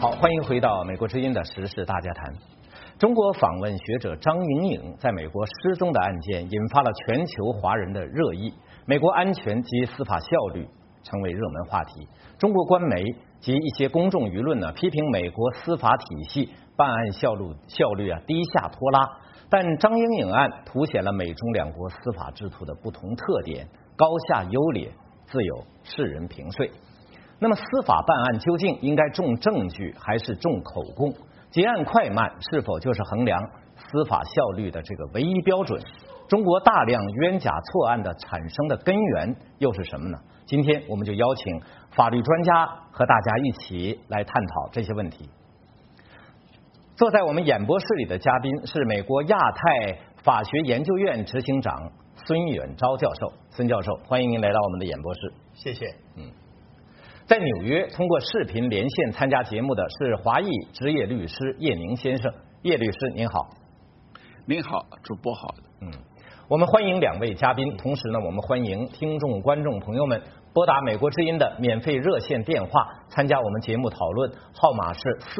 好，欢迎回到美国之音的时事大家谈。中国访问学者张莹颖在美国失踪的案件引发了全球华人的热议，美国安全及司法效率成为热门话题。中国官媒及一些公众舆论呢，批评美国司法体系办案效率低下拖拉。但张莹颖案凸显了美中两国司法制度的不同特点，高下优劣自有世人评说。那么司法办案究竟应该重证据还是重口供？结案快慢是否就是衡量司法效率的这个唯一标准？中国大量冤假错案的产生的根源又是什么呢？今天我们就邀请法律专家和大家一起来探讨这些问题。坐在我们演播室里的嘉宾是美国亚太法学研究院执行长孙远昭教授。孙教授，欢迎您来到我们的演播室。 谢谢。 在纽约通过视频连线参加节目的是华裔职业律师叶宁先生。叶律师您好。 您好，主播好。 我们欢迎两位嘉宾，同时呢，我们欢迎听众观众朋友们拨打美国之音的免费热线电话参加我们节目讨论，号码是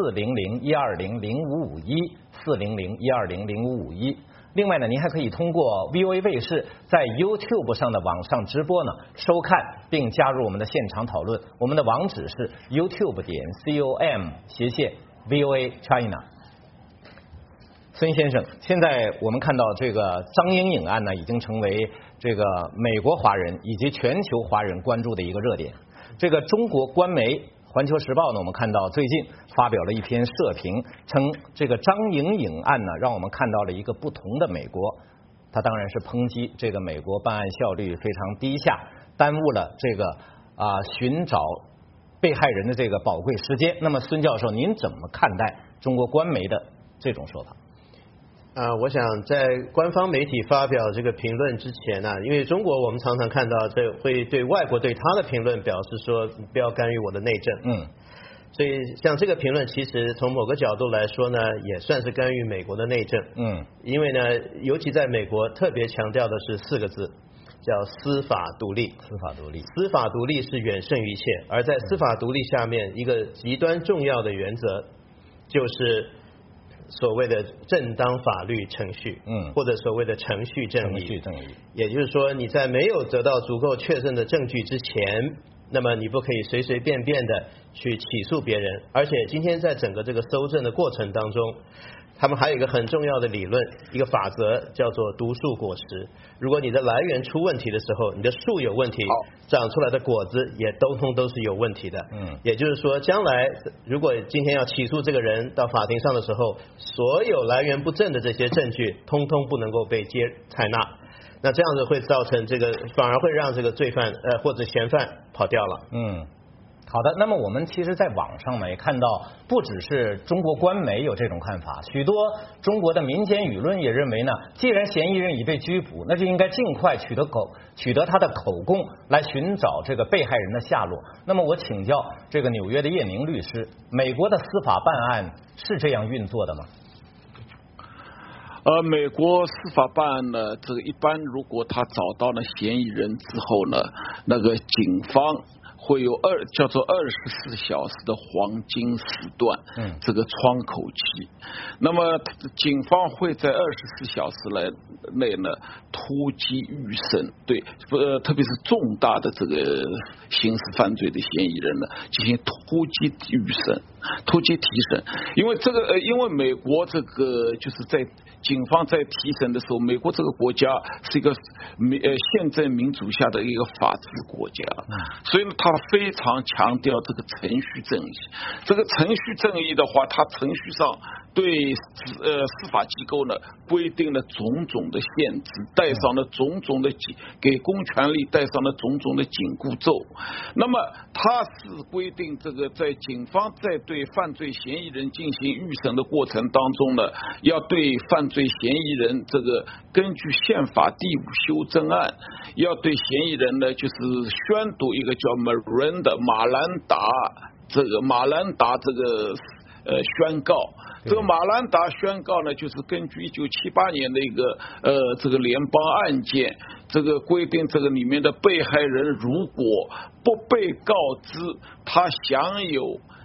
400-120-0551，400-120-0551。另外呢，您还可以通过 VOA 卫视在 YouTube 上的网上直播呢收看并加入我们的现场讨论。我们的网址是 youtube.com/VOA China。孙先生，现在我们看到这个张莹颖案呢，已经成为这个美国华人以及全球华人关注的一个热点。这个中国官媒《环球时报》呢，我们看到最近发表了一篇社评，称这个张莹颖案呢，让我们看到了一个不同的美国。他当然是抨击这个美国办案效率非常低下，耽误了这个寻找被害人的这个宝贵时间。那么孙教授，您怎么看待中国官媒的这种说法？ 我想在官方媒体发表这个评论之前呢，因为中国我们常常看到这会对外国对他的评论表示说不要干预我的内政，所以像这个评论其实从某个角度来说呢，也算是干预美国的内政，因为呢，尤其在美国特别强调的是4个字，叫司法独立。 司法独立， 司法独立是远胜于一切，而在司法独立下面，一个极端重要的原则就是所谓的正当法律程序，或者所谓的程序正义。也就是说，你在没有得到足够确认的证据之前，那么你不可以随随便便的去起诉别人。而且今天在整个这个搜证的过程当中，他们还有一个很重要的理论，一个法则叫做毒树果实。如果你的来源出问题的时候，你的树有问题，长出来的果子也都是有问题的。也就是说，将来如果今天要起诉这个人到法庭上的时候，所有来源不正的这些证据通通不能够被采纳，那这样子会造成这个反而会让这个罪犯或者嫌犯跑掉了。 好的，那么我们其实在网上呢也看到，不只是中国官媒有这种看法，许多中国的民间舆论也认为呢，既然嫌疑人已被拘捕，那就应该尽快取得他的口供，来寻找这个被害人的下落。那么我请教这个纽约的叶宁律师，美国的司法办案是这样运作的吗？ 美国司法办案呢，这个一般如果他找到了嫌疑人之后呢，那个警方会有叫做24小时的黄金时段，这个窗口期。那么警方会在24小时内呢突击预审，对，特别是重大的这个刑事犯罪的嫌疑人呢进行突击预审、突击提审。因为美国这个就是在警方在提审的时候，美国这个国家是一个宪政民主下的一个法治国家，所以呢，他非常强调这个程序正义。这个程序正义的话，它程序上对司法机构呢规定了种种的限制，带上了种种的给公权力带上了种种的紧箍咒。那么它是规定这个在警方在对犯罪嫌疑人进行预审的过程当中呢，要对犯罪嫌疑人这个根据宪法第5修正案，要对嫌疑人呢就是宣读一个叫马兰达这个宣告。这个马兰达宣告呢，就是根据1978年的一个这个联邦案件，这个规定这个里面的被害人如果不被告知他享有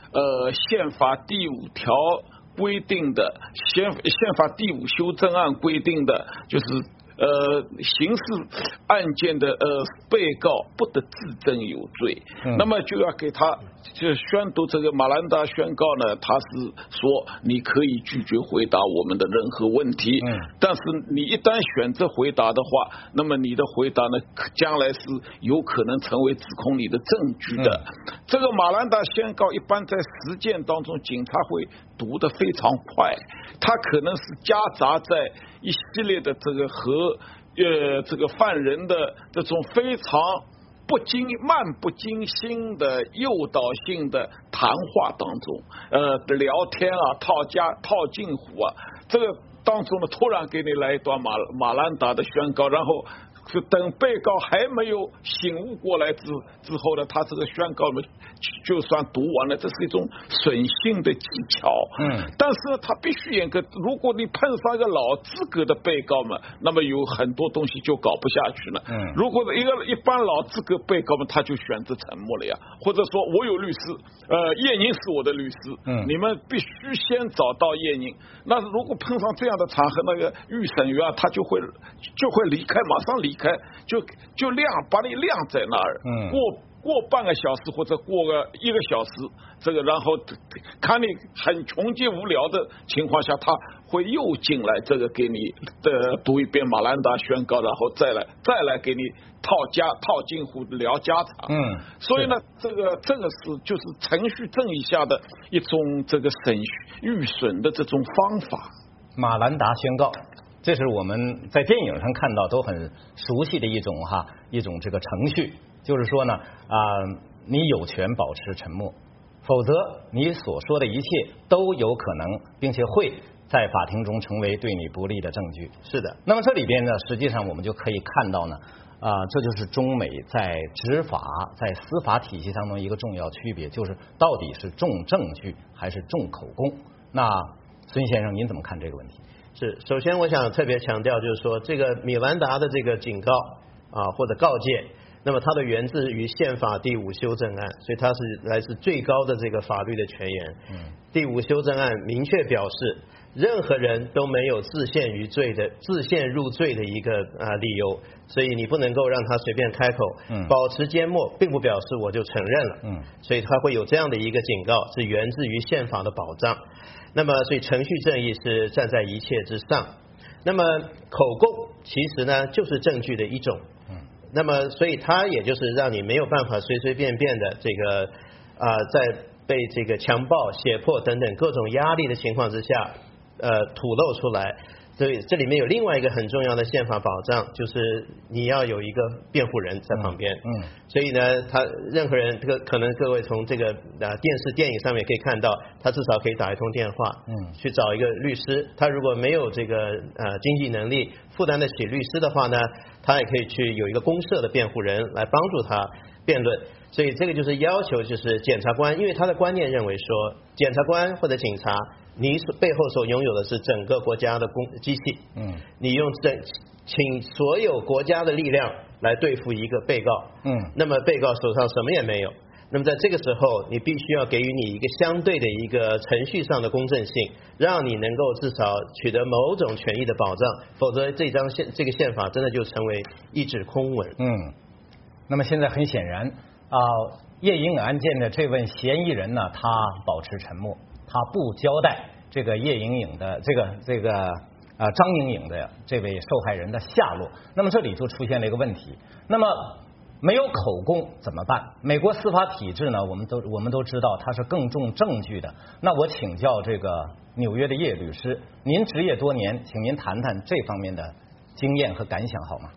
宪法第5条规定的宪法第5修正案规定的，就是刑事案件的被告不得自证有罪，那么就要给他就宣读这个马兰达宣告呢，他是说你可以拒绝回答我们的任何问题，但是你一旦选择回答的话，那么你的回答呢，将来是有可能成为指控你的证据的。这个马兰达宣告一般在实践当中，警察会读得非常快，他可能是夹杂在一系列的这个和这个犯人的这种非常漫不经心的诱导性的谈话当中，聊天啊，套近乎啊，这个当中呢，突然给你来一段马兰达的宣告，然后是等被告还没有醒悟过来之后呢，他这个宣告呢就算读完了，这是一种损性的技巧。但是呢，他必须严格。如果你碰上一个老资格的被告嘛，那么有很多东西就搞不下去了。如果一般老资格被告嘛，他就选择沉默了呀，或者说我有律师，叶宁是我的律师，你们必须先找到叶宁。那如果碰上这样的场合，那个预审员他就会离开，马上离开，就把你晾在那儿，过半个小时或者过个1个小时，这个然后看你很穷极无聊的情况下，他会又进来，这个给你读一遍马兰达宣告，然后再来给你套近乎聊家常。所以呢，这个是就是程序正义下的一种这个预审的这种方法。 马兰达宣告，这是我们在电影上看到都很熟悉的一种这个程序。就是说呢，你有权保持沉默，否则你所说的一切都有可能，并且会在法庭中成为对你不利的证据。 是的。 那么这里边呢，实际上我们就可以看到呢，这就是中美在执法、在司法体系当中一个重要区别，就是到底是重证据还是重口供。那孙先生，您怎么看这个问题？ 是，首先我想特别强调，就是说这个米兰达的这个警告或者告诫。那么它的源自于宪法第5修正案，所以它是来自最高的这个法律的权限。第5修正案明确表示，任何人都没有自陷入罪的一个理由，所以你不能够让他随便开口。保持缄默并不表示我就承认了。所以他会有这样的一个警告，是源自于宪法的保障。那么所以程序正义是站在一切之上。那么口供其实呢就是证据的一种。那么所以它也就是让你没有办法随随便便的这个在被这个强暴、胁迫等等各种压力的情况之下吐露出来。所以这里面有另外一个很重要的宪法保障，就是你要有一个辩护人在旁边。所以呢，任何人可能各位从这个电视电影上面可以看到，他至少可以打一通电话，去找一个律师。他如果没有这个经济能力负担得起律师的话呢，他也可以去有一个公设的辩护人来帮助他辩论。所以这个就是要求，就是检察官，因为他的观念认为说，检察官或者警察，你背后所拥有的是整个国家的机器，你用请所有国家的力量来对付一个被告，那么被告手上什么也没有，那么在这个时候，你必须要给予你一个相对的一个程序上的公正性，让你能够至少取得某种权益的保障，否则这个宪法真的就成为一纸空文。 那么现在很显然叶颖颖案件的这位嫌疑人呢，他保持沉默，他不交代这个叶颖颖的这个张颖颖的这位受害人的下落。那么这里就出现了一个问题，那么没有口供怎么办？美国司法体制呢，我们都知道它是更重证据的。那我请教这个纽约的叶律师，您执业多年，请您谈谈这方面的经验和感想好吗？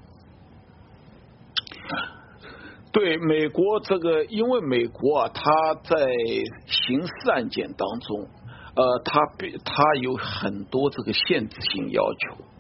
对美国这个，因为美国它在刑事案件当中，它有很多这个限制性要求。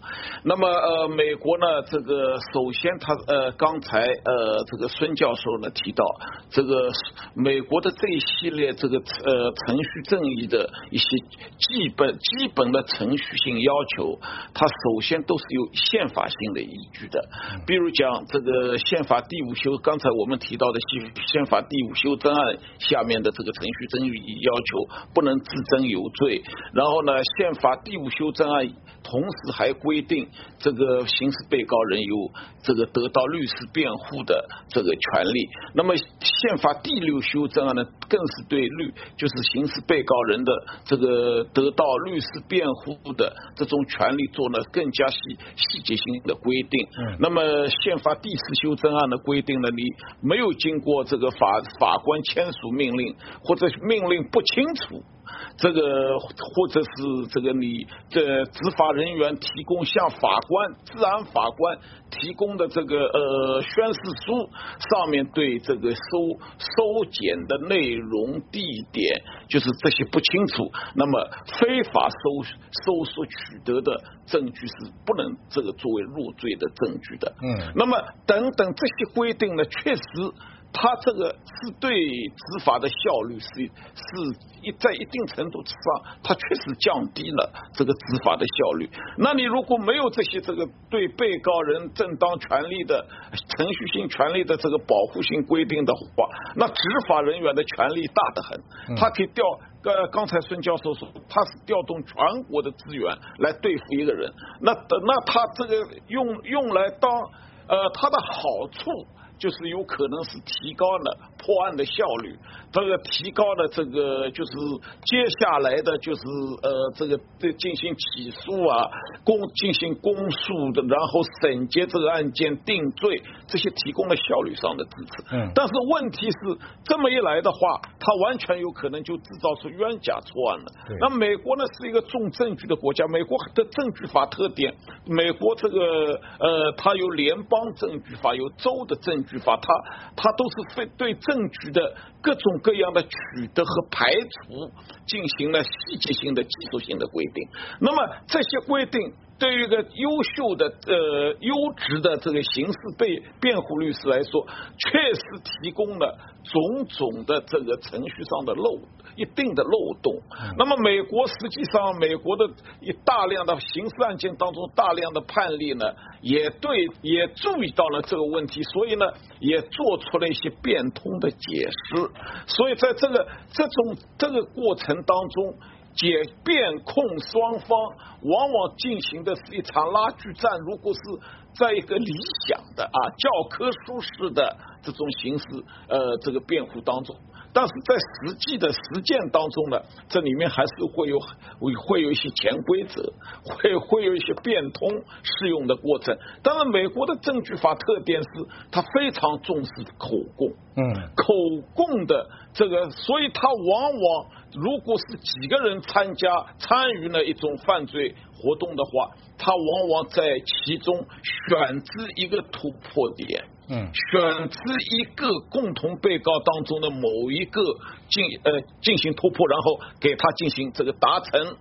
那么美国呢，这个首先他刚才这个孙教授呢提到，这个美国的这一系列这个程序正义的一些基本的程序性要求，它首先都是有宪法性的依据的。比如讲这个宪法第5修，刚才我们提到的宪法第5修正案下面的这个程序正义要求不能自证有罪，然后呢，宪法第5修正案同时还规定这个刑事被告人有这个得到律师辩护的这个权利。那么宪法第6修正案呢，更是对就是刑事被告人的这个得到律师辩护的这种权利做了更加细节性的规定。那么宪法第4修正案的规定呢，你没有经过这个法官签署命令，或者命令不清楚，这个或者是这个你这执法人员提供向治安法官提供的这个宣誓书上面对这个收检的内容、地点，就是这些不清楚，那么非法搜索取得的证据是不能这个作为入罪的证据的。那么等等这些规定呢，确实它这个是对执法的效率在一定程度上，它确实降低了这个执法的效率。那你如果没有这些这个对被告人正当权利的程序性权利的这个保护性规定的话，那执法人员的权力大得很，他可以刚才孙教授说，他是调动全国的资源来对付一个人，那他这个用来当他的好处，就是有可能是提高了破案的效率，这个提高了这个就是接下来的就是这个进行起诉啊，进行公诉的，然后审结这个案件定罪，这些提供了效率上的支持。但是问题是这么一来的话，它完全有可能就制造出冤假错案了。那美国呢是一个重证据的国家，美国的证据法特点，美国这个它有联邦证据法，有州的证据法，它都是对证据的各种各样的取得和排除进行了细节性的技术性的规定。那么这些规定对于一个优秀的优质的这个刑事辩护律师来说，确实提供了种种的这个程序上的一定的漏洞。那么实际上美国的大量的刑事案件当中大量的判例呢，也注意到了这个问题，所以呢也做出了一些变通的解释。所以在这个过程当中，辩控双方往往进行的是一场拉锯战。如果是在一个理想的教科书式的这种形式这个辩护当中，但是在实际的实践当中呢，这里面还是会有一些潜规则，会有一些变通适用的过程。当然美国的证据法特点是它非常重视口供，口供的这个，所以它往往如果是几个人参与了一种犯罪活动的话，它往往在其中选择一个突破点，选择一个共同被告当中的某一个进行突破，然后给他进行这个达成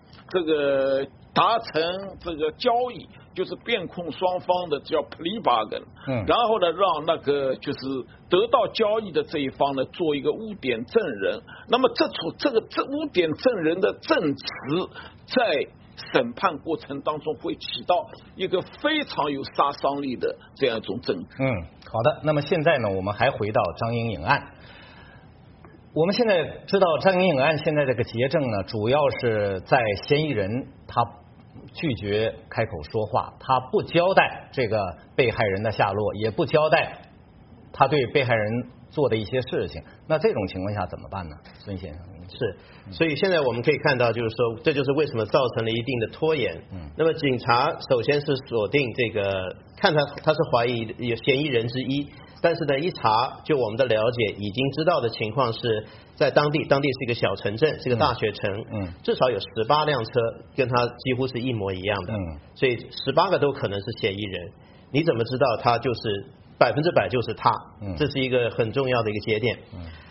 这个交易，就是辩控双方的叫 plea bargain，然后呢让那个就是得到交易的这一方呢做一个污点证人。那么这污点证人的证词在审判过程当中会起到一个非常有杀伤力的这样一种证据。 好的。那么现在呢，我们还回到张莹颖案。我们现在知道张莹颖案现在这个结证呢，主要是在嫌疑人他拒绝开口说话，他不交代这个被害人的下落，也不交代他对被害人做的一些事情。那这种情况下怎么办呢，孙先生？ 所以现在我们可以看到，就是说这就是为什么造成了一定的拖延。那么警察首先是锁定这个，看他是怀疑有嫌疑人之一，但是呢一查，就我们的了解已经知道的情况是在当地是一个小城镇，是一个大学城，至少有18辆车跟他几乎是一模一样的，所以18个都可能是嫌疑人。你怎么知道他就是100%就是他？这是一个很重要的一个节点。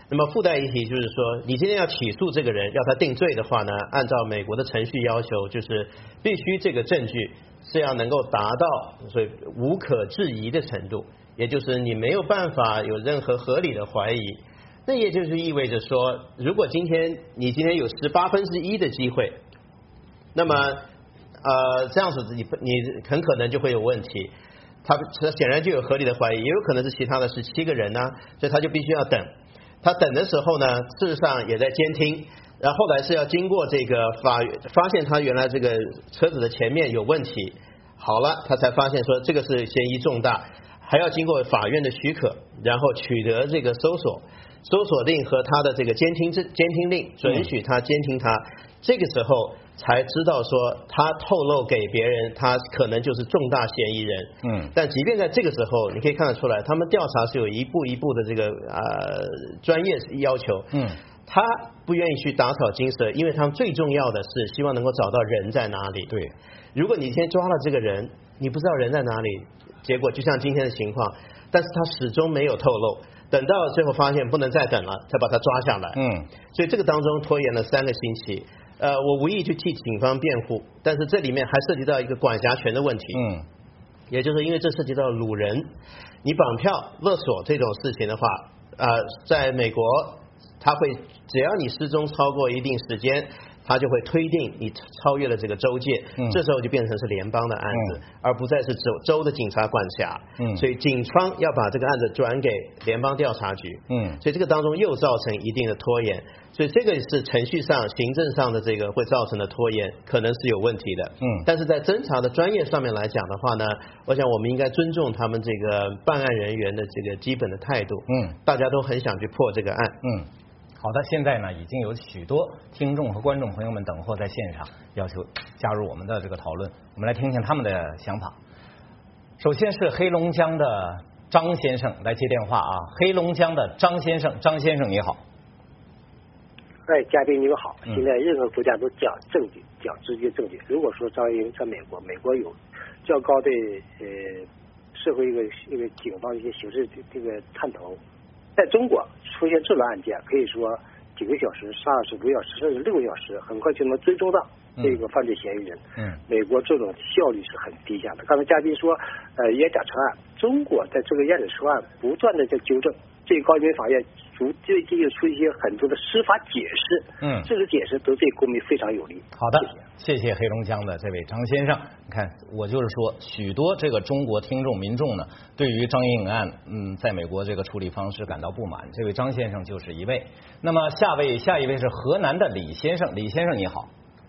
那么附带一提就是说，你今天要起诉这个人，要他定罪的话呢，按照美国的程序要求，就是必须这个证据是要能够达到所以无可置疑的程度，也就是你没有办法有任何合理的怀疑。那也就是意味着说，如果你今天有1/18的机会，那么这样子你很可能就会有问题。他显然就有合理的怀疑，也有可能是其他的17个人呢，所以他就必须要等。他等的时候呢，事实上也在监听，然后后来是要经过这个发现他原来这个车子的前面有问题，好了，他才发现说这个是嫌疑重大，还要经过法院的许可，然后取得这个搜索令和他的这个监听令，准许他监听他，这个时候才知道说他透露给别人，他可能就是重大嫌疑人。但即便在这个时候，你可以看得出来，他们调查是有一步一步的这个专业要求。他不愿意去打草惊蛇，因为他们最重要的是希望能够找到人在哪里。 对， 如果你先抓了这个人，你不知道人在哪里，结果就像今天的情况，但是他始终没有透露。等到最后发现不能再等了，才把他抓下来。所以这个当中拖延了3个星期。我无意去替警方辩护，但是这里面还涉及到一个管辖权的问题。也就是因为这涉及到掳人，你绑票勒索这种事情的话，在美国他会只要你失踪超过一定时间，他就会推定你超越了这个州界，这时候就变成是联邦的案子，而不再是州的警察管辖。所以警方要把这个案子转给联邦调查局。所以这个当中又造成一定的拖延，所以这个是程序上、行政上的这个会造成的拖延，可能是有问题的。但是在侦查的专业上面来讲的话呢，我想我们应该尊重他们这个办案人员的这个基本的态度。大家都很想去破这个案。 好的，现在呢已经有许多听众和观众朋友们等候在现场，要求加入我们的这个讨论，我们来听听他们的想法。首先是黑龙江的张先生来接电话啊，黑龙江的张先生你好。 嘉宾你们好。现在任何国家都讲证据，讲直接证据。如果说张英在美国有较高的社会一个警方一些刑事这个探头，在中国出现这种案件，可以说几个小时、12、15小时，甚至6个小时，很快就能追踪到这个犯罪嫌疑人。美国这种效率是很低下的。刚才嘉宾说，冤假成案，中国在这个冤假成案不断的在纠正。最高人民法院最近又出一些很多的司法解释，这个解释都对公民非常有利。 好的，谢谢黑龙江的这位张先生。你看，我就是说，许多这个中国听众民众呢，对于张英案在美国这个处理方式感到不满。这位张先生就是一位。那么下一位是河南的李先生，李先生你好。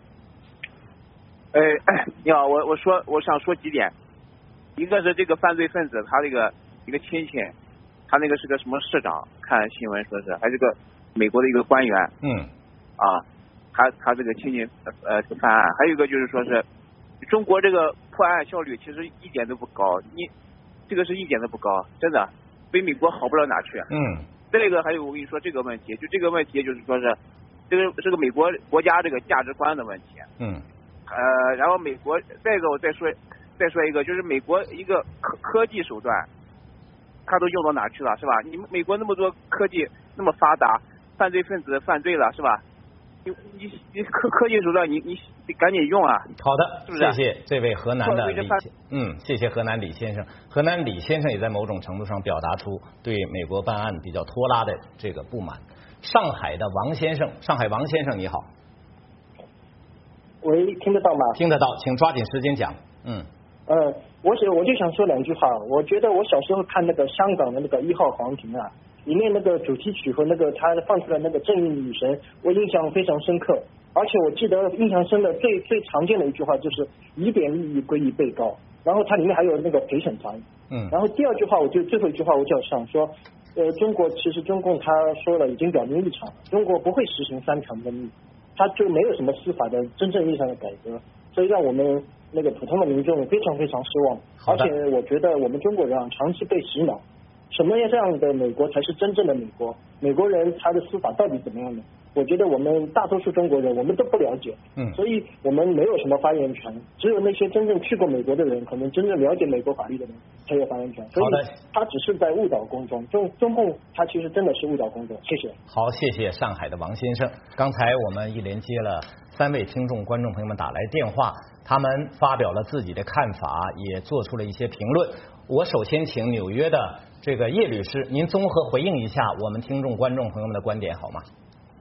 你好，我想说几点，一个是这个犯罪分子他这个一个亲戚。他那个是个什么市长？看新闻说是还是个美国的一个官员。他这个亲戚犯案，还有一个就是说是中国这个破案效率其实一点都不高，这个是一点都不高，真的比美国好不了哪去。再一个还有我跟你说这个问题，这个问题就是说是这个是个美国国家这个价值观的问题。然后美国再一个我再说一个，就是美国一个科技手段。他都用到哪去了，是吧？你们美国那么多科技那么发达，犯罪分子犯罪了，是吧？你科技手段你赶紧用啊！ 好的， 是不是？ 谢谢这位河南的谢谢河南李先生。河南李先生也在某种程度上表达出对美国办案比较拖拉的这个不满。上海的王先生你好。 喂，听得到吗？ 听得到，请抓紧时间讲。 我就想说2句话。我觉得我小时候看那个香港的那个1号皇庭啊，里面那个主题曲和那个他放出来那个正义女神，我印象非常深刻。而且我记得印象深的最常见的一句话就是疑点利益归于被告，然后它里面还有那个陪审团。然后第2句话，最后一句话我就想说，中国其实中共他说了已经表明立场了，中国不会实行3权分立，他就没有什么司法的真正意义上的改革，所以让我们那个普通的民众非常非常失望。而且我觉得我们中国人长期被洗脑，什么样这样的美国才是真正的美国？美国人他的司法到底怎么样呢？ 我觉得我们大多数中国人我们都不了解，所以我们没有什么发言权，只有那些真正去过美国的人，可能真正了解美国法律的人才有发言权，所以他只是在误导公众，中共他其实真的是误导公众。谢谢。 好，谢谢上海的王先生。刚才我们一连接了3位听众观众朋友们打来电话，他们发表了自己的看法，也做出了一些评论。我首先请纽约的这个叶律师，您综合回应一下我们听众观众朋友们的观点好吗？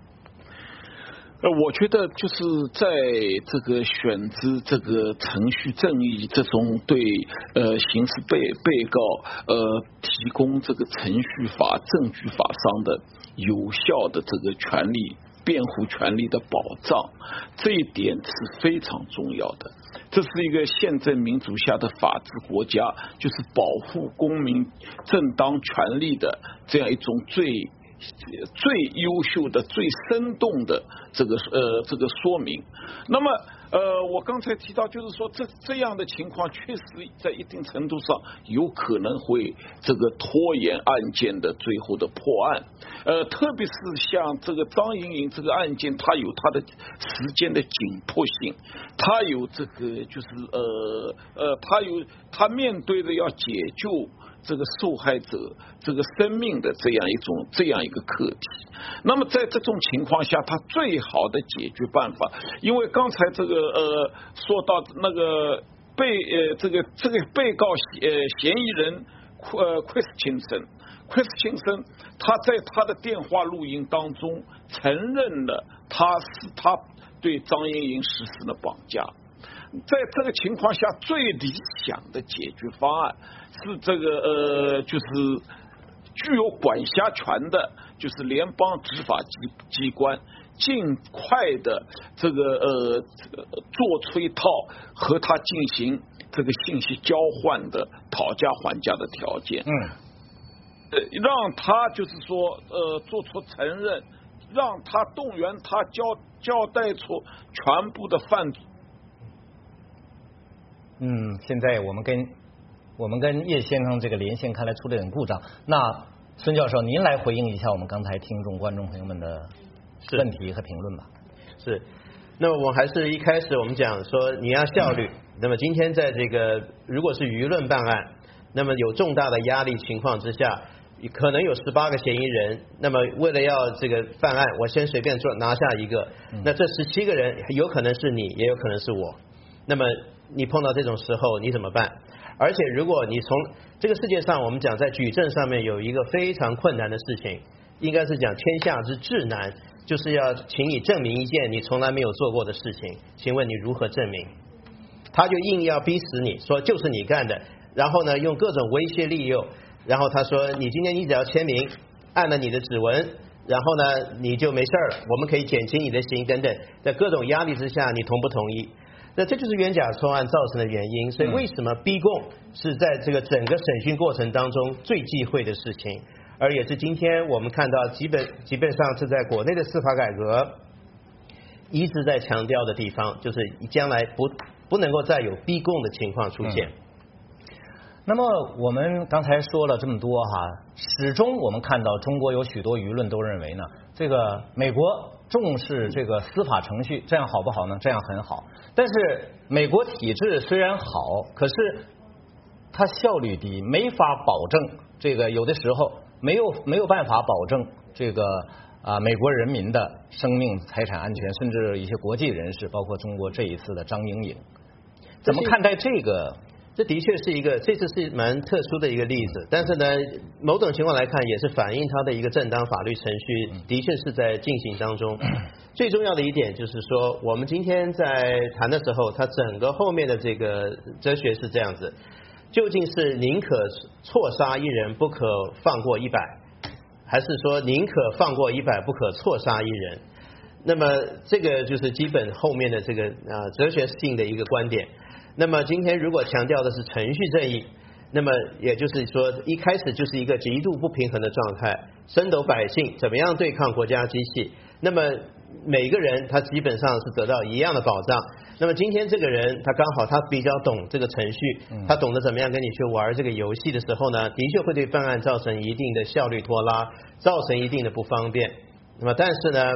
我觉得就是在这个选择这个程序正义这种对刑事被告提供这个程序法证据法上的有效的这个权利辩护权利的保障，这一点是非常重要的。这是一个宪政民主下的法治国家，就是保护公民正当权利的这样一种最优秀的、最生动的这个说明。那么我刚才提到，就是说这样的情况确实在一定程度上有可能会这个拖延案件的最后的破案。特别是像这个张莹莹这个案件，它有它的时间的紧迫性，它有这个就是它面对的要解救这个受害者这个生命的这样一个课题。那么在这种情况下，他最好的解决办法，因为刚才这个说到那个这个被告嫌疑人Christensen，他在他的电话录音当中承认了他对张莹莹实施了绑架。在这个情况下，最理想的解决方案是这个就是具有管辖权的，就是联邦执法机关尽快的这个做出一套和他进行这个信息交换的讨价还价的条件，让他就是说做出承认，让他动员他交代出全部的犯罪。 现在我们跟叶先生这个连线看来出了点故障，那孙教授您来回应一下我们刚才听众观众朋友们的问题和评论吧。 是，那么我还是一开始我们讲说你要效率，那么今天在这个如果是舆论办案，那么有重大的压力情况之下，可能有18个嫌疑人，那么为了要这个犯案，我先随便拿下一个，那这17个人有可能是你，也有可能是我，那么你碰到这种时候你怎么办？而且如果你从这个世界上，我们讲在举证上面有一个非常困难的事情，应该是讲天下之至难，就是要请你证明一件你从来没有做过的事情，请问你如何证明？他就硬要逼死你，说就是你干的，然后呢用各种威胁利诱，然后他说你今天你只要签名，按了你的指纹，然后呢你就没事了，我们可以减轻你的刑等等，在各种压力之下，你同不同意？那这就是冤假错案造成的原因，所以为什么逼供是在这个整个审讯过程当中最忌讳的事情，而也是今天我们看到基本上是在国内的司法改革一直在强调的地方，就是将来不能够再有逼供的情况出现。 那么我们刚才说了这么多始终我们看到中国有许多舆论都认为呢，这个美国重视这个司法程序，这样好不好呢？这样很好。但是美国体制虽然好，可是它效率低，没法保证这个有的时候没有办法保证这个美国人民的生命财产安全，甚至一些国际人士，包括中国这一次的张莹莹，怎么看待这个？ 这的确是这次是蛮特殊的一个例子，但是呢，某种情况来看，也是反映它的一个正当法律程序的确是在进行当中。最重要的一点就是说，我们今天在谈的时候，它整个后面的这个哲学是这样子：究竟是宁可错杀一人，不可放过100，还是说宁可放过100，不可错杀一人？那么这个就是基本后面的这个哲学性的一个观点。那么今天如果强调的是程序正义，那么也就是说一开始就是一个极度不平衡的状态，深斗百姓怎么样对抗国家机器，那么每个人他基本上是得到一样的保障。那么今天这个人他刚好他比较懂这个程序，他懂得怎么样跟你去玩这个游戏的时候呢，的确会对办案造成一定的效率拖拉，造成一定的不方便。那么但是呢，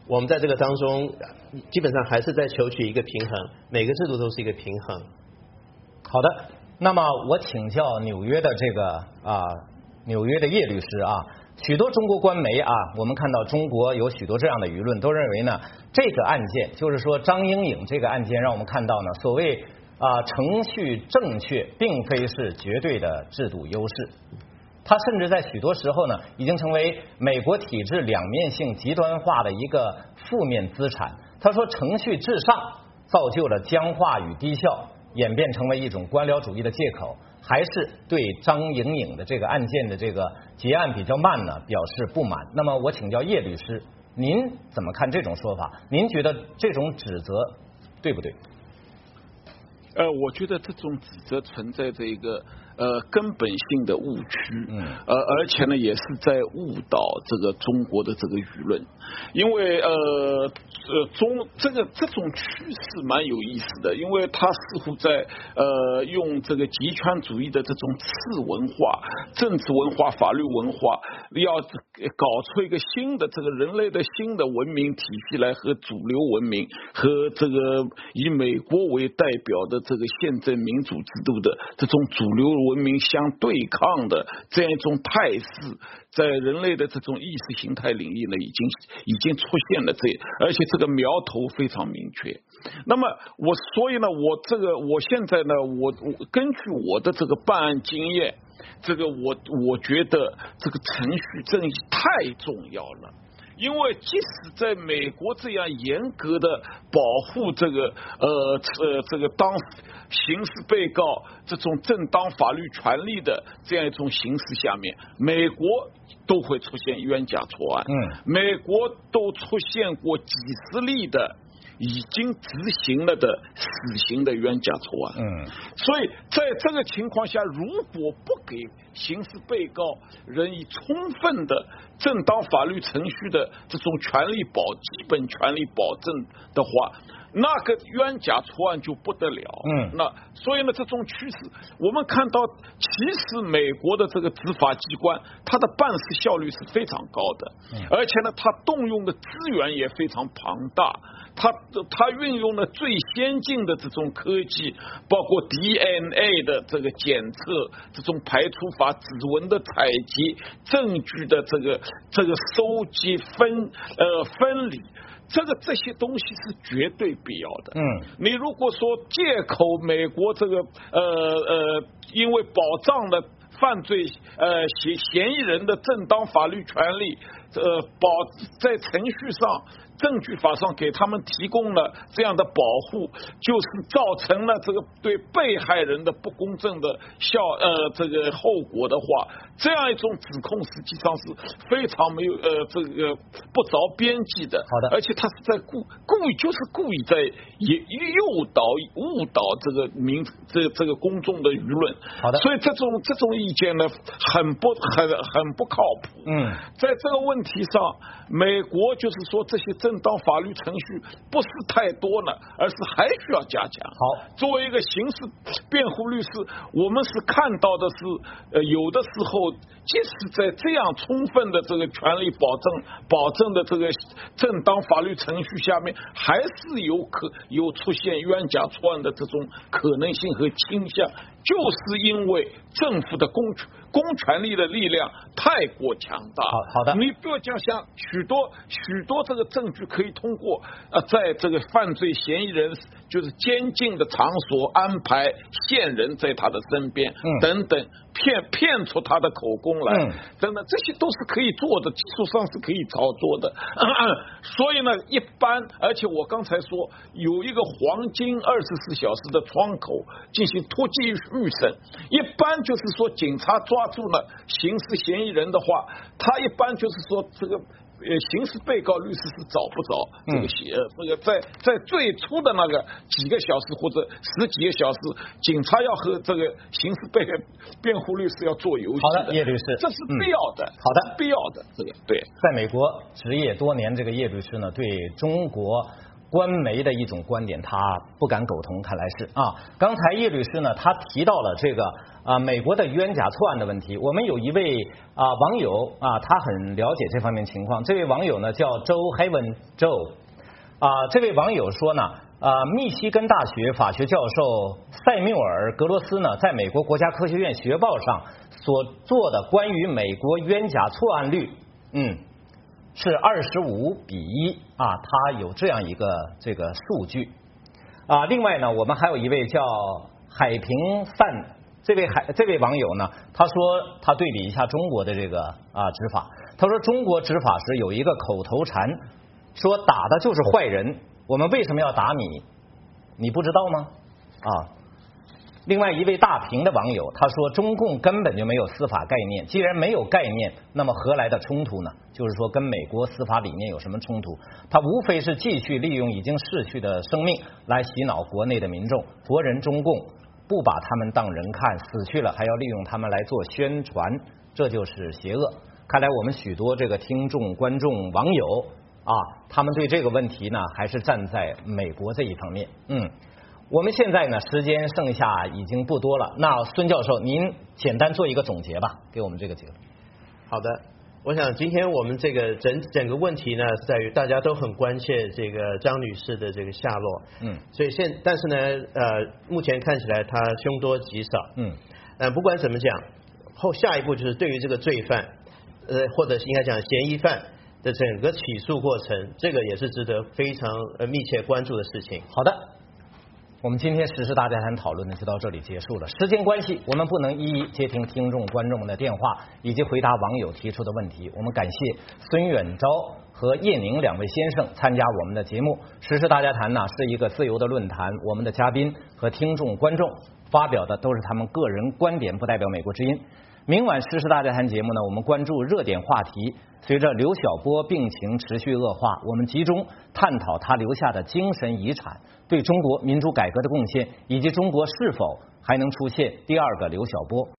我们在这个当中基本上还是在求取一个平衡，每个制度都是一个平衡。 好的，那么我请教纽约的这个纽约的叶律师啊，许多中国官媒啊，我们看到中国有许多这样的舆论，都认为呢，这个案件就是说张英颖这个案件，让我们看到呢，所谓程序正确，并非是绝对的制度优势。它甚至在许多时候呢，已经成为美国体制两面性极端化的一个负面资产。他说，程序至上造就了僵化与低效，演变成为一种官僚主义的借口，还是对张莹颖的这个案件的这个结案比较慢呢表示不满。那么我请教叶律师，您怎么看这种说法？您觉得这种指责对不对？ 我觉得这种指责存在着一个根本性的误区，而且呢也是在误导这个中国的这个舆论，因为这种趋势蛮有意思的，因为它似乎在用这个极权主义的这种次文化、政治文化、法律文化，要搞出一个新的这个人类的新的文明体系来和主流文明和这个以美国为代表的这个宪政民主制度的这种主流文明相对抗的这样一种态势，在人类的这种意识形态领域呢，已经出现了而且这个苗头非常明确。那么所以呢，我现在呢，我根据我的这个办案经验，这个我觉得这个程序正义太重要了。因为即使在美国这样严格的保护这个当刑事被告这种正当法律权利的这样一种形势下面，美国都会出现冤假错案，美国都出现过几十例的已经执行了的死刑的冤假错案，所以在这个情况下，如果不给刑事被告人以充分的正当法律程序的这种基本权利保证的话，那个冤假错案就不得了。那所以呢，这种趋势我们看到，其实美国的这个执法机关，它的办事效率是非常高的，而且呢，它动用的资源也非常庞大。它运用了最先进的这种科技，包括 DNA 的这个检测，这种排除法指纹的采集，证据的这个收集分离。这些东西是绝对必要的。你如果说借口美国这个因为保障了犯罪嫌疑人的正当法律权利，在程序上、证据法上给他们提供了这样的保护，就是造成了这个对被害人的不公正的这个后果的话，这样一种指控实际上是非常没有这个不着边际的。 好的， 而且他是在故意在误导这个公众的舆论。 好的， 所以这种意见呢，很不靠谱。在这个问题上，美国就是说这些正当法律程序不是太多了，而是还需要加强。 好， 作为一个刑事辩护律师，我们是看到的是有的时候，即使在这样充分的这个权利保证的这个正当法律程序下面，还是有出现冤假错案的这种可能性和倾向，就是因为政府的公权力的力量太过强大。 好的， 你不要讲像许多这个证据可以通过在这个犯罪嫌疑人就是监禁的场所安排线人在他的身边，等等，骗出他的口供来，等等，这些都是可以做的，技术上是可以操作的。所以呢，一般，而且我刚才说有一个黄金24小时的窗口进行突击预审，一般就是说警察抓住了刑事嫌疑人的话，他一般就是说这个刑事被告律师是找不着这个在最初的那个几个小时或者10几个小时，警察要和这个刑事辩护律师要做游戏的。 好的，叶律师， 这是必要的。 好的， 必要的。这个对， 在美国执业多年，这个叶律师呢，对中国官媒的一种观点，他不敢苟同，看来是啊。刚才叶律师呢，他提到了这个美国的冤假错案的问题。我们有一位网友他很了解这方面情况。这位网友呢叫周 Heaven Joe 这位网友说呢，密西根大学法学教授塞缪尔·格罗斯呢，在美国国家科学院学报上所做的关于美国冤假错案率，是25:1他有这样一个这个数据另外呢，我们还有一位叫海平范，这位网友呢，他说他对比一下中国的这个执法，他说中国执法时有一个口头禅，说打的就是坏人，我们为什么要打你？你不知道吗？另外一位大平的网友他说，中共根本就没有司法概念，既然没有概念，那么何来的冲突呢？就是说跟美国司法理念有什么冲突？他无非是继续利用已经逝去的生命来洗脑国内的民众，国人中共不把他们当人看，死去了还要利用他们来做宣传，这就是邪恶。看来我们许多这个听众、观众、网友他们对这个问题呢还是站在美国这一方面。我们现在呢时间剩下已经不多了，那孙教授您简单做一个总结吧，给我们这个结论。 好的，我想今天我们这个整个问题呢是在于大家都很关切这个张女士的这个下落，所以但是呢目前看起来她凶多吉少，不管怎么讲，下一步就是对于这个罪犯或者应该讲嫌疑犯的整个起诉过程，这个也是值得非常密切关注的事情。 好的，我们今天时事大家谈讨论呢就到这里结束了。时间关系，我们不能一一接听听众观众们的电话以及回答网友提出的问题。我们感谢孙远昭和叶宁两位先生参加我们的节目。时事大家谈呢是一个自由的论坛，我们的嘉宾和听众观众发表的都是他们个人观点，不代表美国之音。明晚时事大家谈节目呢，我们关注热点话题。随着刘晓波病情持续恶化，我们集中探讨他留下的精神遗产对中国民主改革的贡献，以及中国是否还能出现第二个刘晓波。